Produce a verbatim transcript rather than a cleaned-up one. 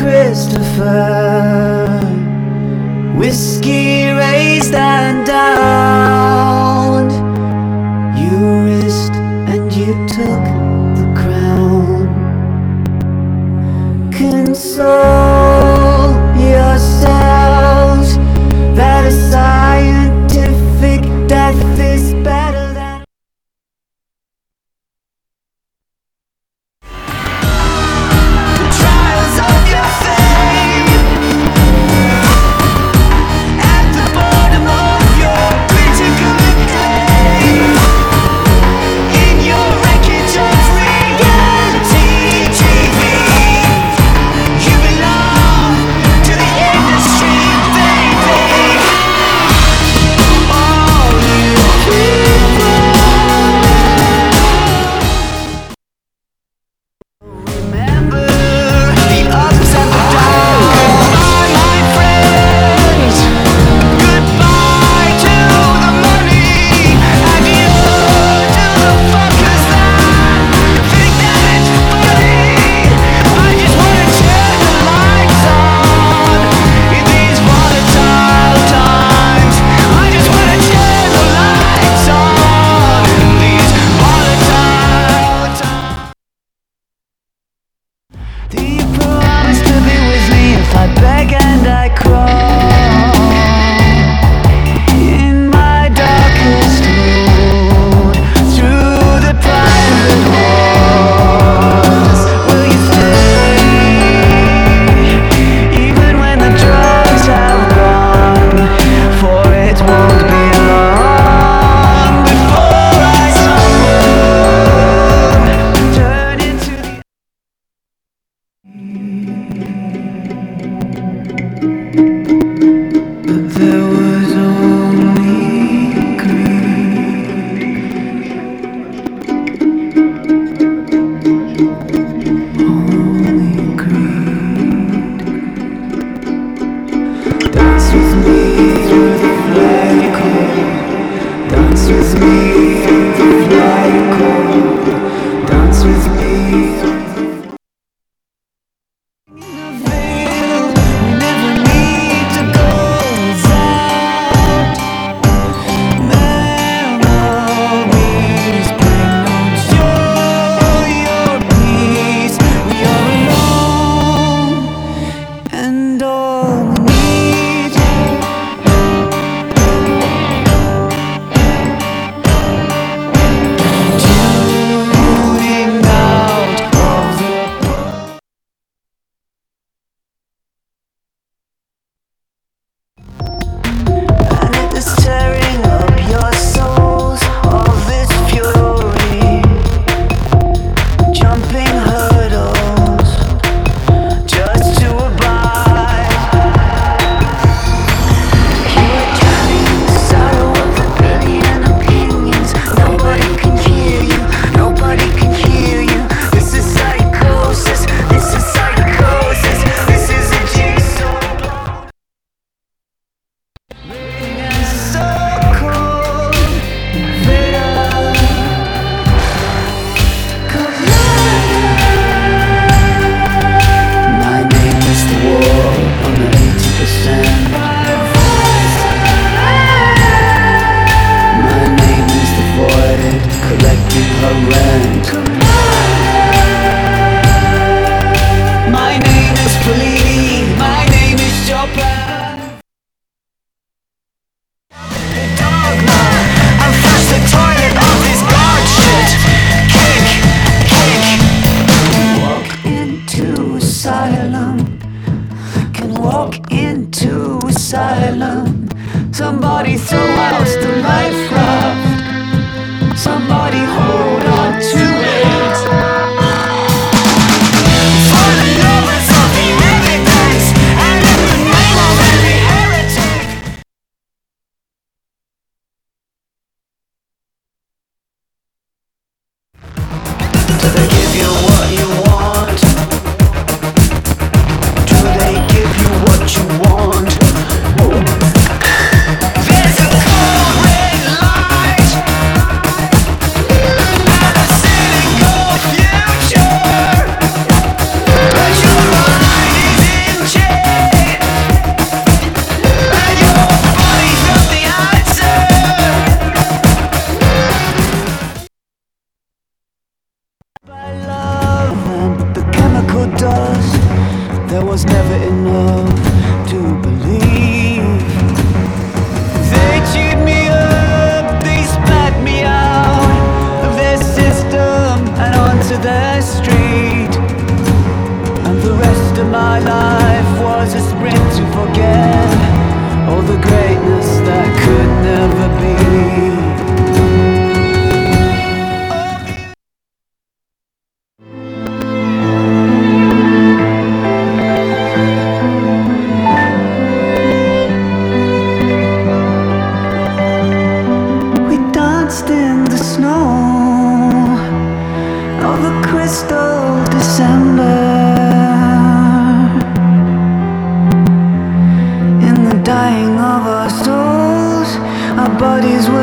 Christopher. Whiskey raised and downed. You risked and you took the crown. Console yourselves that a scientific death is better than the trials of your fame. At the bottom of your critical acclaim, in your wreckage of reality T V, you belong to the industry, baby. All you people, remember the ups and the downs. Goodbye, my friends. Goodbye to the money. Adieu to the fuckers that think that it's funny. I just wanna turn the lights on in these volatile times. I just wanna turn the lights on in these volatile times. Do you promise to be with me if I beg and I crawl in my darkest mood through the private walls? Will you stay even when the drugs have gone? For it won't be long before I stumble, turn into the But there was only greed, only greed. Dance with me through the flagpole. Dance with me through the flagpole. Dance with me through the veil. We never need to go without. Memories bring no joy or peace. We are alone, and all we need tuning out of the and it is tearing up your souls of its fury, jumping hurdles just to abide. You are drowning in the sorrow of a billion opinions. Nobody can hear you, nobody can hear you. This is psychosis, this is psychosis, this is a jigsaw puzzle. So cold, bitter, my name is the war on the eighty percent. My name is the void collecting her rent. My name is Fellini, my name is Chopin. Dogma, I'm flush the toilet of this god shit. Kick, kick. Walk into asylum. I can walk into asylum. Somebody throw out the life raft. Somebody hold on to it. For the lovers of the evidence and in the name of every heretic. Do they give you what you want? Do they give you what you want? There's a cold red light, and I see first of December. In the dying of our souls, our bodies